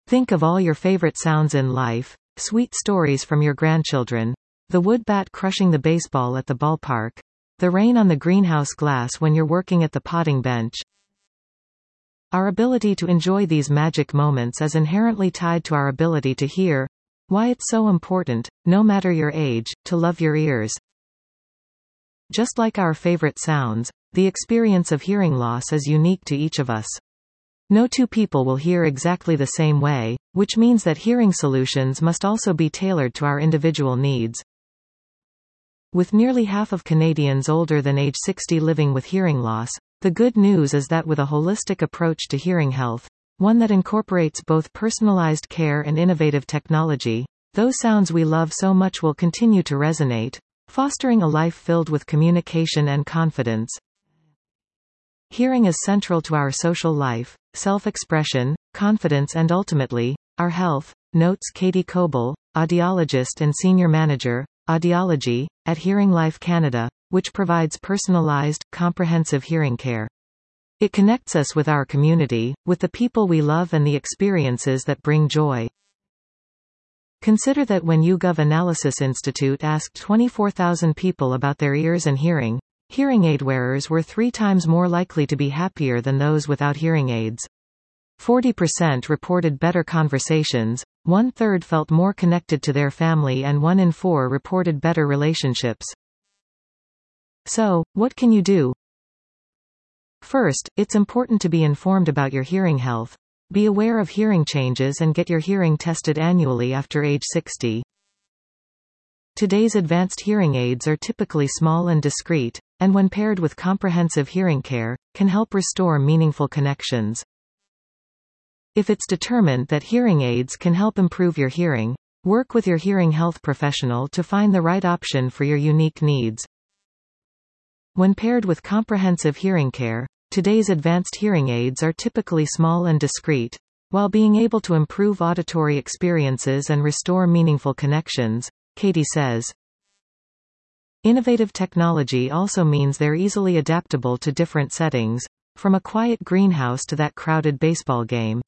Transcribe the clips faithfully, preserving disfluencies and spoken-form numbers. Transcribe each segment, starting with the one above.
Think of all your favorite sounds in life, sweet stories from your grandchildren, the wood bat crushing the baseball at the ballpark, the rain on the greenhouse glass when you're working at the potting bench. Our ability to enjoy these magic moments is inherently tied to our ability to hear. Why it's so important, no matter your age, to love your ears. Just like our favorite sounds, the experience of hearing loss is unique to each of us. No two people will hear exactly the same way, which means that hearing solutions must also be tailored to our individual needs. With nearly half of Canadians older than age sixty living with hearing loss, the good news is that with a holistic approach to hearing health, one that incorporates both personalized care and innovative technology, those sounds we love so much will continue to resonate, fostering a life filled with communication and confidence. Hearing is central to our social life, self-expression, confidence and ultimately, our health, notes Katie Coble, audiologist and senior manager, audiology, at Hearing Life Canada, which provides personalized, comprehensive hearing care. It connects us with our community, with the people we love and the experiences that bring joy. Consider that when YouGov Analysis Institute asked twenty-four thousand people about their ears and hearing, hearing aid wearers were three times more likely to be happier than those without hearing aids. forty percent reported better conversations, one-third felt more connected to their family and one in four reported better relationships. So, what can you do? First, it's important to be informed about your hearing health. Be aware of hearing changes and get your hearing tested annually after age sixty. Today's advanced hearing aids are typically small and discreet, and when paired with comprehensive hearing care, can help restore meaningful connections. If it's determined that hearing aids can help improve your hearing, work with your hearing health professional to find the right option for your unique needs. When paired with comprehensive hearing care, today's advanced hearing aids are typically small and discreet, while being able to improve auditory experiences and restore meaningful connections, Katie says. Innovative technology also means they're easily adaptable to different settings, from a quiet greenhouse to that crowded baseball game.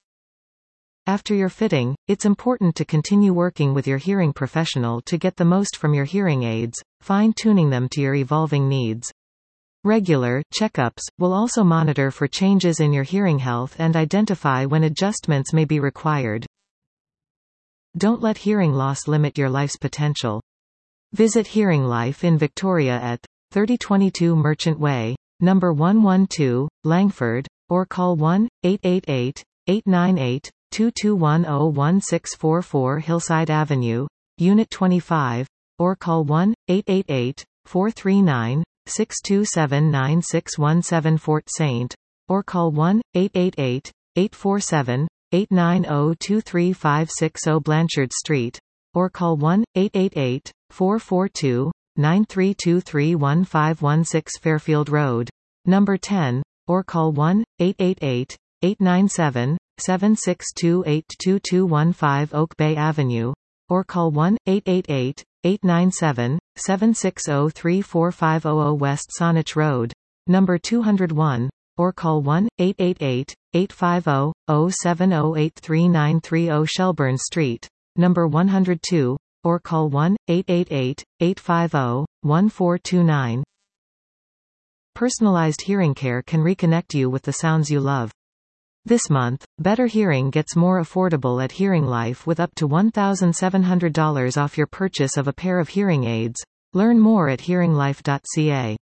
After your fitting, it's important to continue working with your hearing professional to get the most from your hearing aids, fine-tuning them to your evolving needs. Regular checkups will also monitor for changes in your hearing health and identify when adjustments may be required. Don't let hearing loss limit your life's potential. Visit Hearing Life in Victoria at thirty twenty-two Merchant Way, number one one two, Langford, or call one eight eight eight, eight nine eight, two two one zero one six four four Hillside Avenue, Unit twenty-five, or call one eight eight eight, four three nine, six two seven nine six one seven Fort Saint, or call one eight eight eight, eight four seven, eight nine zero two three five six zero Blanchard Street, or call one eight eight eight, four four two, nine three two three one five one six Fairfield Road, number ten, or call one eight eight eight, eight nine seven, seven six two eight two two one five Oak Bay Avenue, or call one eight eight eight, eight nine seven, seven six zero three four five zero zero West Saanich Road, number two oh one, or call one eight eight eight, eight five zero, zero seven zero eight three nine three zero Shelburne Street, number one oh two, or call one eight eight eight, eight five zero, one four two nine. Personalized hearing care can reconnect you with the sounds you love. This month, better hearing gets more affordable at Hearing Life with up to one thousand seven hundred dollars off your purchase of a pair of hearing aids. Learn more at hearing life dot c a.